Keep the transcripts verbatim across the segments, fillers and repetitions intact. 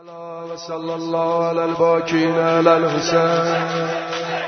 صلى الله على الباكين على الحسين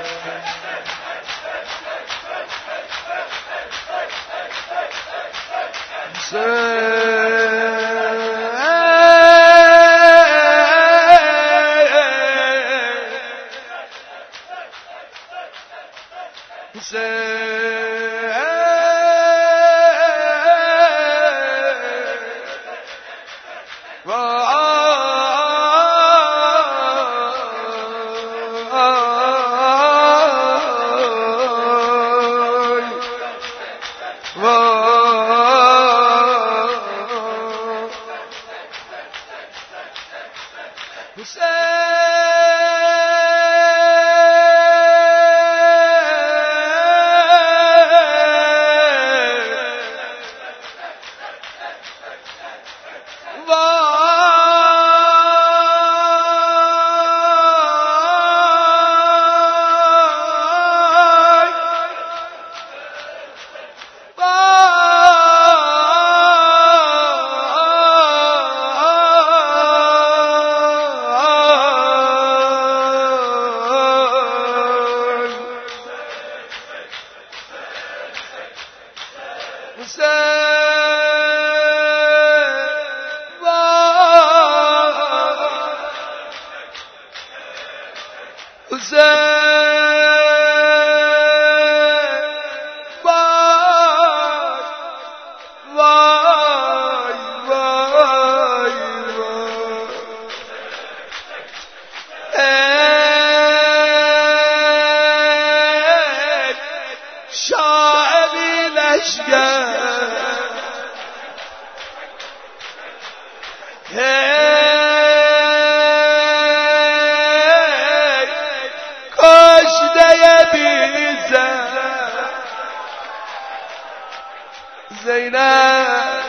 زینب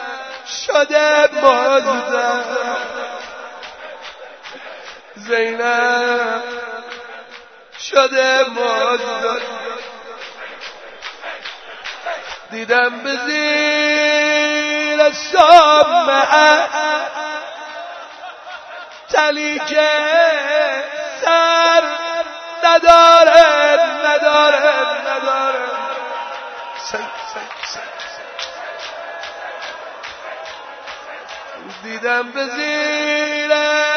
شده مازدر زینب شده مازدر دیدم به زیر سامعه تلی که سر نداره نداره نداره دیدم به زیر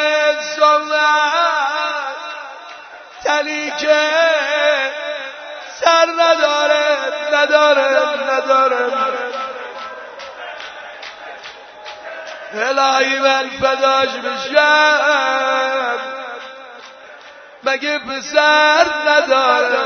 سامعه تلی که سر نداره نداره نداره الهی من فداش بشم مگه پسر نداره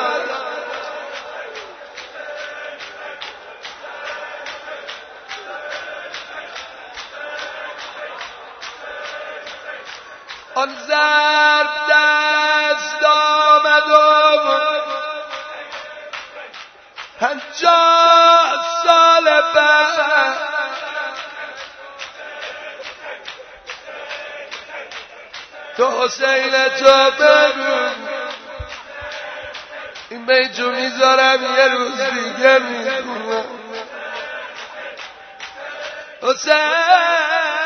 آن ضرب دست آمدم پنجاه سال بعد تو حسین تو بگو این بیتو میذارم یه روز دیگه میخونم حسین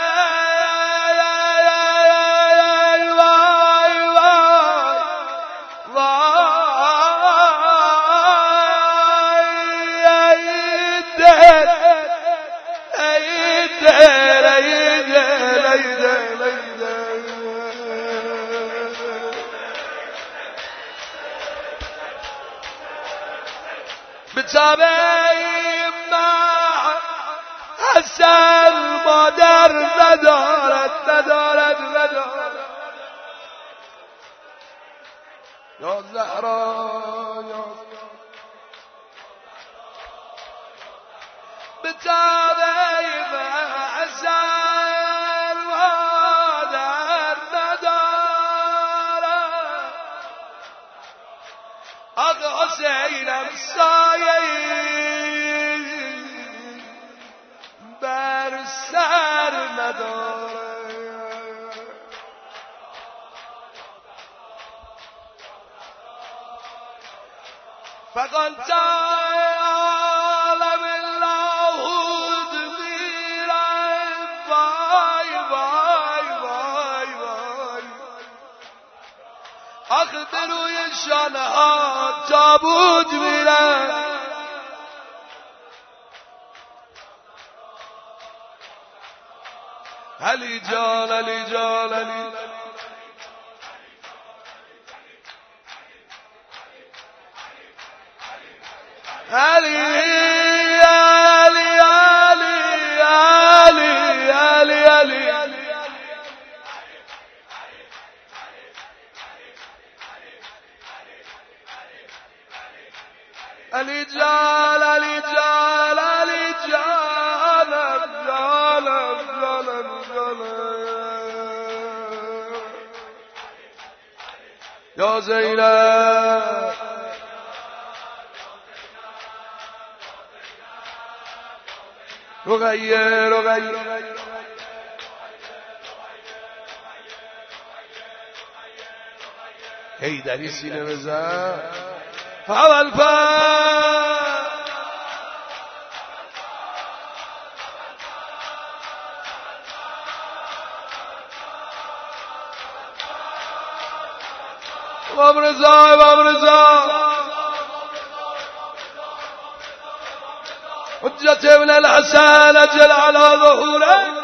بتابعی ما حسن مادر ندارد ندارد ندارد یا زهرا یا بتابعی ما حسن مادر ندارد آقا حسینم سایه بر سر نداره فقط عالم الله میرن وای وای وای وای آخه به روی شانه ها تابوت میرن علی جان علی جان علی علی علی علی علی علی علی علی جان علی جان علی جانم جانم جانم جانم یا زینب رقیه رقیه حیدری سینه بزن اول پر امام رضا امام رضا حجت ابن الحسن اجل على ظهوره